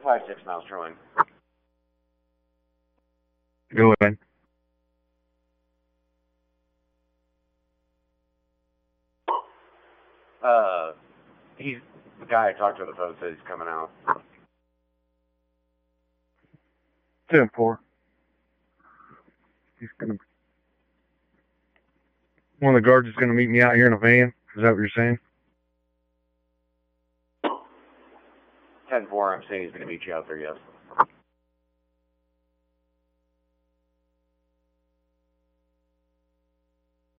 5-6 miles trailing. Go ahead. The guy I talked to on the phone said he's coming out. 10-4. He's gonna. One of the guards is gonna meet me out here in a van. Is that what you're saying? 10-4. I'm saying he's gonna meet you out there. Yes.